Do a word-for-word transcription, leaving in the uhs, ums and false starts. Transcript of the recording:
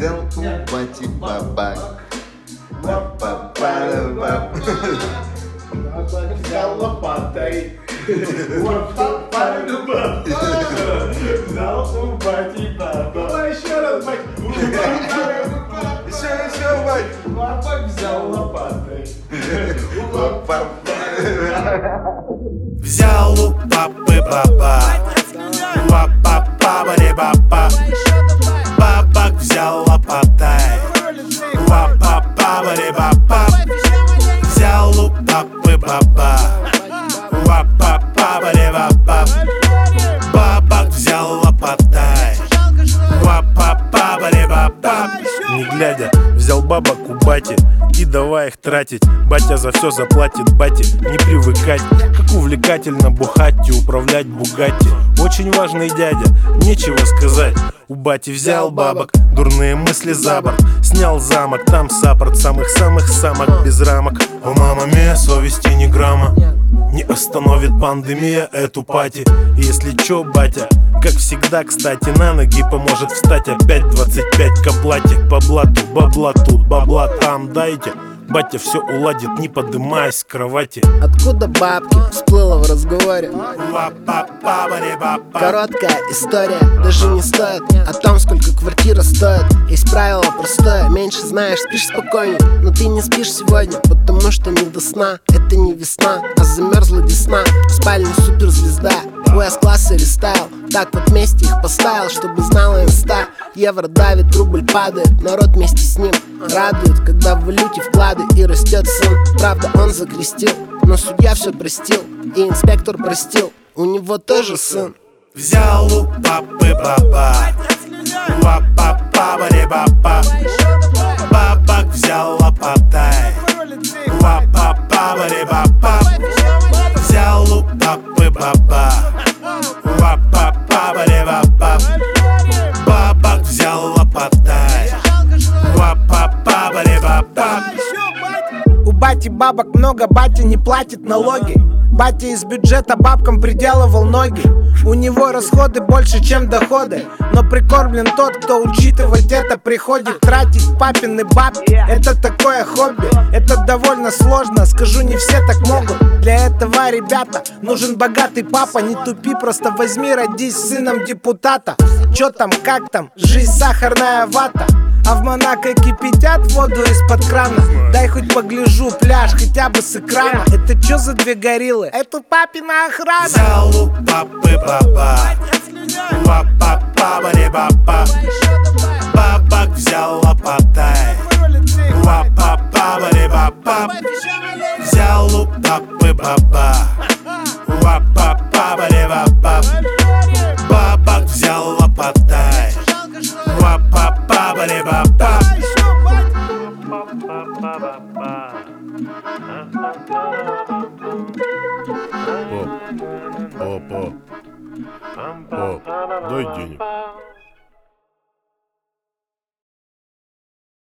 взял у бати бабак. Бабак взял лопатой. Взял у бати бабак. Давай еще раз, бать. Еще, еще, бать. Бабак взял лопатой. Взял у папы бабак. Ба-ба-ба-ба-ре-ба-ба. Бабак взял лопатой. Ба-ба-ба-ба-ре-ба-ба. Взял у папы бабак. Ба-ба-ба-ба-ре-ба-ба. Бабак взял лопатой. Ба-ба-ба-ре-ба-ба. Не глядя, взял бабок у бати и давай их тратить. Батя за все заплатит, бате не привыкать. Как увлекательно бухать и управлять Бугатти. Очень важный дядя, нечего сказать. У бати взял бабок, дурные мысли за борт. Снял замок, там саппорт самых-самых самок без рамок. О, мама мия, совести ни грамма. Не остановит пандемия эту пати. Если чё, батя, как всегда, кстати, на ноги поможет встать. Опять двадцать пять к оплате, по блату, бабла тут, бабла там дайте. Батя все уладит, не подымаясь с кровати. Откуда бабки? Всплыло в разговоре. Ба-ба-ба-ба-ре-ба-ба. Короткая история, даже не стоит о том, сколько квартира стоит. Есть правило простое: меньше знаешь, спишь спокойнее. Но ты не спишь сегодня, потому что не до сна. Это не весна, а замерзла десна. В спальне суперзвезда, у С-класса рестайл. Так вот вместе их поставил, чтобы знала инста. Евро давит, рубль падает, народ вместе с ним радует, когда в валюте вклады и растет сын. Правда, он закрестил, но судья все простил, и инспектор простил, у него тоже сын. Взял у папы бабак. Ба-ба-ба-ба-ре-ба-ба. Бабак взял лопатой. Ба-ба-ба-ре-ба-ба. Взял у папы бабак. Ба-ба-ба-ре-ба-ба. Бабак взял лопатой. Ба-ба-ба-ре-ба-ба. У бати бабок много, батя не платит налоги. Батя из бюджета бабкам приделывал ноги. У него расходы больше, чем доходы. Но прикормлен тот, кто учитывать это приходит. Тратить папины бабки, это такое хобби. Это довольно сложно, скажу, не все так могут. Для этого, ребята, нужен богатый папа. Не тупи, просто возьми, родись сыном депутата. Чё там, как там, жизнь сахарная вата. А в Монако кипятят воду из-под крана. Дай хоть погляжу пляж, хотя бы с экрана. Это чё за две гориллы? Это папина охрана. Взял у папы бабак. Ба-ба-ба-ре-ба-ба. Бабак взял лопатой. Ба-ба-ба-ре-ба-ба. Взял у папы бабак. Ба-ба-ба-ре-ба-ба. Бабак взял лопатой. Ба-ба-ба-ре-ба-ба. О, о, о, о, дай денег.